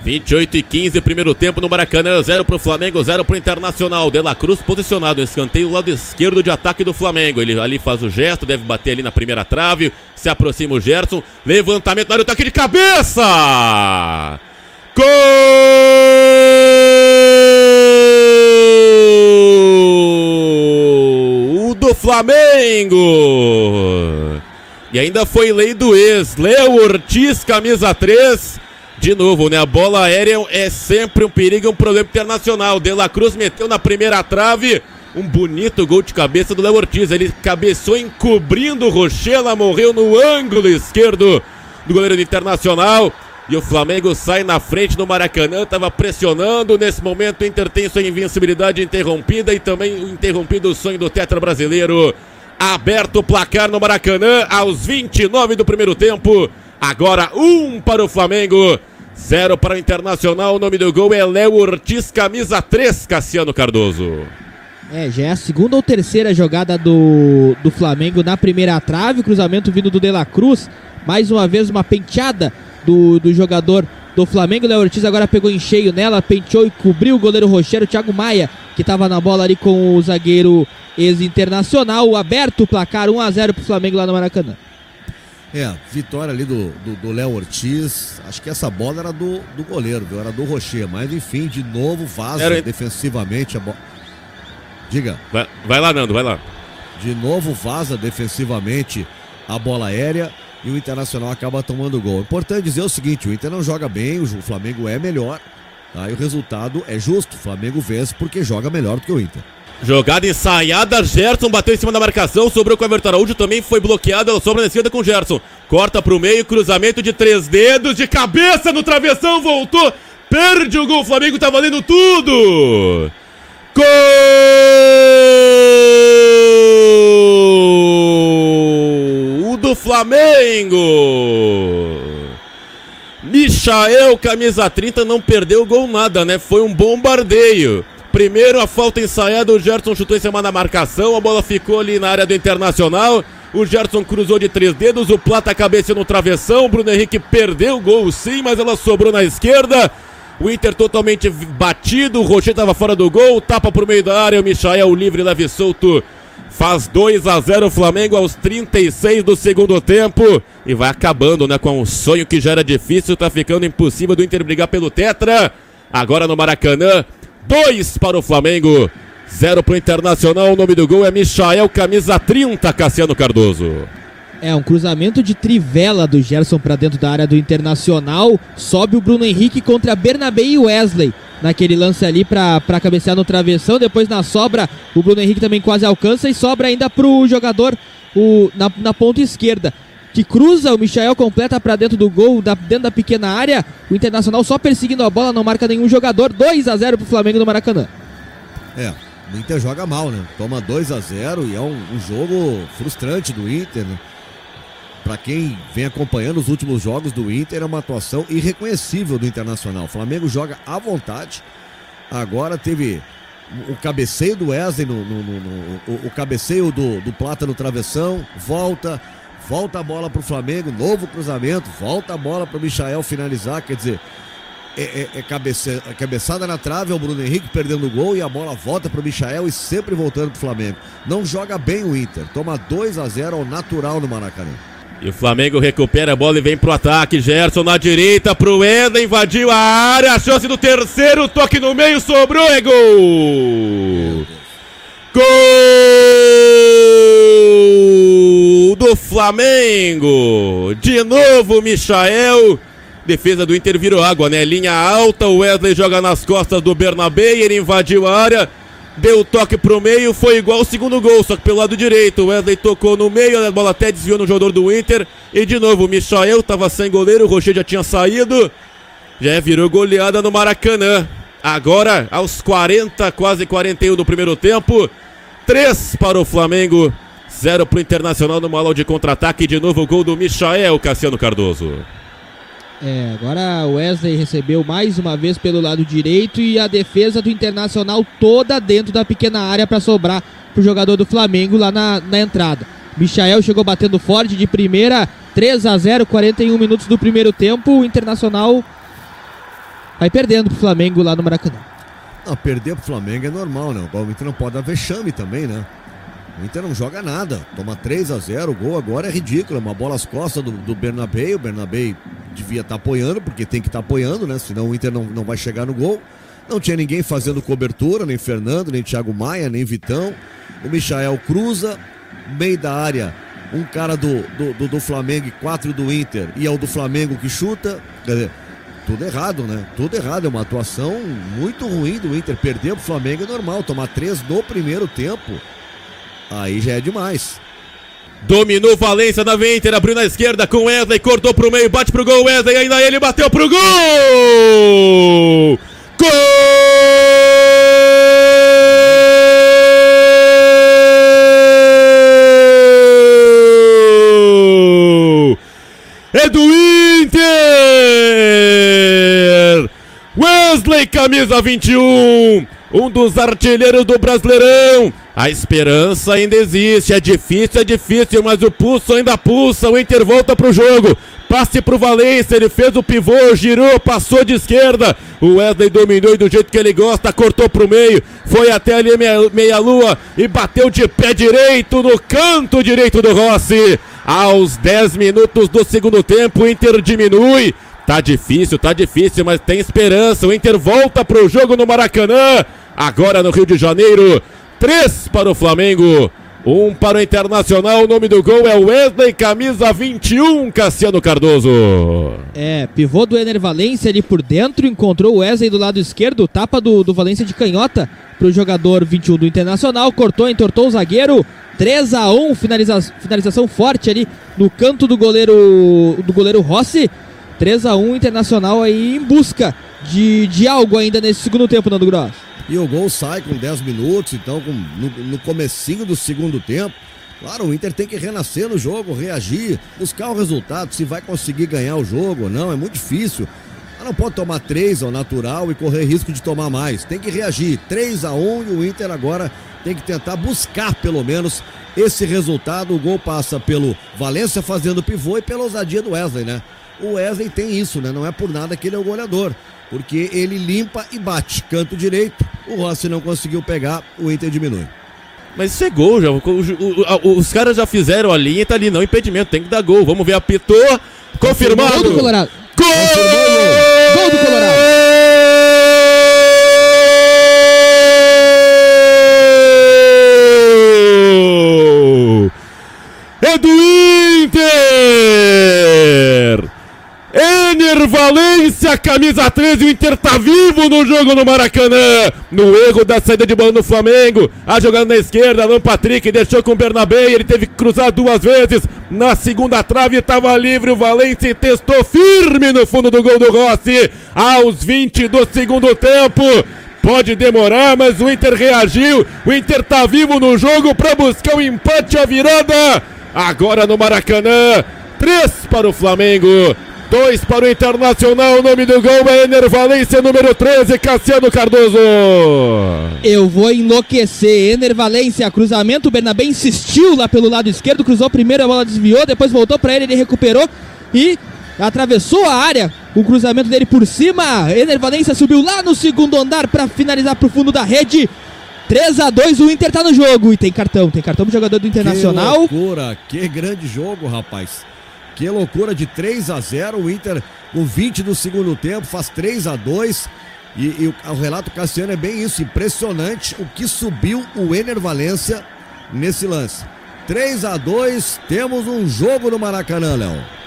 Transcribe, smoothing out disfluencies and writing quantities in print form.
28:15, primeiro tempo no Maracanã, 0 pro Flamengo, 0 pro Internacional. De La Cruz posicionado, escanteio do lado esquerdo de ataque do Flamengo. Ele ali faz o gesto, deve bater ali na primeira trave, se aproxima o Gerson, levantamento na área, toque de cabeça! Gol do Flamengo! E ainda foi lei do ex, Léo Ortiz, camisa 3. De novo, né? A bola aérea é sempre um perigo, um problema internacional. De La Cruz meteu na primeira trave. Um bonito gol de cabeça do Léo Ortiz. Ele cabeçou encobrindo o Rochela, morreu no ângulo esquerdo do goleiro do Internacional. E o Flamengo sai na frente no Maracanã, estava pressionando. Nesse momento o Inter tem sua invencibilidade interrompida e também interrompido o sonho do tetra brasileiro. Aberto o placar no Maracanã aos 29 do primeiro tempo. Agora 1 para o Flamengo, 0 para o Internacional. O nome do gol é Léo Ortiz, camisa 3, Cassiano Cardoso. Já é a segunda ou terceira jogada do Flamengo na primeira trave. Cruzamento vindo do De La Cruz. Mais uma vez uma penteada do jogador do Flamengo. Léo Ortiz agora pegou em cheio nela, penteou e cobriu o goleiro Rocheiro, Thiago Maia, que estava na bola ali com o zagueiro ex-internacional. Aberto o placar, 1-0 para o Flamengo lá no Maracanã. Vitória ali do Léo Ortiz. Acho que essa bola era do goleiro, viu? Era do Rocher, mas enfim, de novo vaza defensivamente a bola. Diga. Vai lá, Nando, vai lá. De novo vaza defensivamente a bola aérea e o Internacional acaba tomando gol. Importante dizer o seguinte, o Inter não joga bem, o Flamengo é melhor, tá? E o resultado é justo, o Flamengo vence porque joga melhor do que o Inter. Jogada ensaiada, Gerson bateu em cima da marcação, sobrou com o Everton Araújo, também foi bloqueado, ela sobra na esquerda com o Gerson. Corta pro meio, cruzamento de 3 dedos, de cabeça no travessão, voltou, perde o gol, o Flamengo tá valendo tudo! Gol do Flamengo! Michael, camisa 30, não perdeu o gol nada, né? Foi um bombardeio. Primeiro a falta ensaiada, o Gerson chutou em cima da marcação, a bola ficou ali na área do Internacional, o Gerson cruzou de 3 dedos, o Plata cabeceou no travessão, o Bruno Henrique perdeu o gol sim, mas ela sobrou na esquerda, o Inter totalmente batido, o Rocher estava fora do gol, tapa por meio da área, o Michael livre, leve e solto, faz 2-0 o Flamengo aos 36 do segundo tempo, e vai acabando, né, com um sonho que já era difícil, tá ficando impossível do Inter brigar pelo tetra, agora no Maracanã, 2 para o Flamengo, 0 para o Internacional. O nome do gol é Michael, camisa 30, Cassiano Cardoso. Um cruzamento de trivela do Gerson para dentro da área do Internacional. Sobe o Bruno Henrique contra Bernabé e Wesley naquele lance ali para cabecear no travessão. Depois na sobra, o Bruno Henrique também quase alcança e sobra ainda para o jogador na ponta esquerda, que cruza, o Michael completa para dentro do gol, dentro da pequena área. O Internacional só perseguindo a bola, não marca nenhum jogador. 2-0 pro Flamengo no Maracanã. O Inter joga mal, né? Toma 2-0 e é um jogo frustrante do Inter, né? Pra quem vem acompanhando os últimos jogos do Inter, é uma atuação irreconhecível do Internacional. O Flamengo joga à vontade. Agora teve o cabeceio do Wesley, o cabeceio do Plata no travessão, volta a bola pro Flamengo, novo cruzamento, volta a bola pro Michael finalizar, quer dizer, cabeçada na trave, é o Bruno Henrique perdendo o gol e a bola volta pro Michael e sempre voltando pro Flamengo. Não joga bem o Inter, toma 2-0 ao natural no Maracanã. E o Flamengo recupera a bola e vem pro ataque, Gerson na direita pro Eda, invadiu a área, a chance do terceiro, toque no meio, sobrou, é gol! Gol do Flamengo! De novo, Michael. Defesa do Inter virou água, né? Linha alta, o Wesley joga nas costas do Bernabé, ele invadiu a área, deu o toque pro meio, foi igual ao segundo gol, só que pelo lado direito. O Wesley tocou no meio, a bola até desviou no jogador do Inter. E de novo, o Michael tava sem goleiro, o Rocher já tinha saído. Já virou goleada no Maracanã. Agora, aos 40, quase 41 do primeiro tempo, 3 para o Flamengo, 0 para o Internacional numa aula de contra-ataque. De novo o gol do Michael, Cassiano Cardoso. Agora o Wesley recebeu mais uma vez pelo lado direito e a defesa do Internacional toda dentro da pequena área para sobrar pro jogador do Flamengo lá na entrada. Michael chegou batendo forte de primeira, 3-0, 41 minutos do primeiro tempo. O Internacional vai perdendo pro Flamengo lá no Maracanã. Não, perder pro Flamengo é normal, né? O Inter não pode dar vexame também, né? O Inter não joga nada, toma 3-0, o gol agora é ridículo, uma bola às costas do Bernabéu. O Bernabéu devia estar apoiando, porque tem que estar apoiando, né? Senão o Inter não vai chegar no gol. Não tinha ninguém fazendo cobertura, nem Fernando, nem Thiago Maia, nem Vitão. O Michael cruza, meio da área, um cara do Flamengo e 4 do Inter, e é o do Flamengo que chuta. Quer dizer, tudo errado, né? Tudo errado, é uma atuação muito ruim do Inter. Perder pro Flamengo é normal, tomar 3 no primeiro tempo, aí já é demais. Dominou Valência na Inter, abriu na esquerda com Wesley, cortou pro meio, bate pro gol, Wesley, ainda ele bateu pro gol! Gol! É do Inter! Wesley, camisa 21, um dos artilheiros do Brasileirão. A esperança ainda existe, é difícil, mas o pulso ainda pulsa, o Inter volta pro jogo. Passe pro Valência, ele fez o pivô, girou, passou de esquerda. O Wesley dominou e do jeito que ele gosta, cortou pro meio, foi até ali meia-lua e bateu de pé direito no canto direito do Rossi. Aos 10 minutos do segundo tempo, o Inter diminui. Tá difícil, mas tem esperança. O Inter volta pro jogo no Maracanã, agora no Rio de Janeiro. 3 para o Flamengo, 1 para o Internacional. O nome do gol é Wesley, camisa 21, Cassiano Cardoso. Pivô do Ener Valência ali por dentro, encontrou o Wesley do lado esquerdo, tapa do Valência de canhota pro jogador 21 do Internacional, cortou, entortou o zagueiro. 3-1, finalização forte ali no canto do goleiro Rossi. 3-1, Internacional aí em busca de algo ainda nesse segundo tempo, Nando Gross. E o gol sai com 10 minutos, então no comecinho do segundo tempo. Claro, o Inter tem que renascer no jogo, reagir, buscar o resultado, se vai conseguir ganhar o jogo ou não, é muito difícil. Ela não pode tomar 3 ao natural e correr risco de tomar mais. Tem que reagir, 3-1, e o Inter agora tem que tentar buscar pelo menos esse resultado. O gol passa pelo Valência fazendo pivô e pela ousadia do Wesley, né? O Wesley tem isso, né? Não é por nada que ele é o goleador, porque ele limpa e bate, canto direito. O Rossi não conseguiu pegar, o Inter diminui. Mas isso é gol, já. Os caras já fizeram a linha e tá ali, não, impedimento, tem que dar gol. Vamos ver, apitou, confirmado. Gol do Colorado. Gol do Colorado. É do Inter! Ener Valência, camisa 13, o Inter tá vivo no jogo no Maracanã. No erro da saída de bola no Flamengo, a jogada na esquerda, Alan Patrick deixou com o Bernabéu, ele teve que cruzar 2 vezes. Na segunda trave estava livre, o Valência testou firme no fundo do gol do Rossi. Aos 20 do segundo tempo. Pode demorar, mas o Inter reagiu. O Inter tá vivo no jogo para buscar o empate, a virada. Agora no Maracanã, 3 para o Flamengo, 2 para o Internacional. O nome do gol é Ener Valência, número 13, Cassiano Cardoso. Eu vou enlouquecer. Ener Valência, cruzamento, o Bernabé insistiu lá pelo lado esquerdo, cruzou primeiro, a bola desviou, depois voltou para ele recuperou e atravessou a área. O cruzamento dele por cima, Ener Valência subiu lá no segundo andar para finalizar pro fundo da rede. 3-2, o Inter tá no jogo e tem cartão pro jogador do Internacional. Que loucura, que grande jogo, rapaz. Que loucura, de 3-0, o Inter com 20 do segundo tempo faz 3-2. E o relato Cassiano é bem isso, impressionante o que subiu o Ener Valência nesse lance. 3-2, temos um jogo no Maracanã, Léo.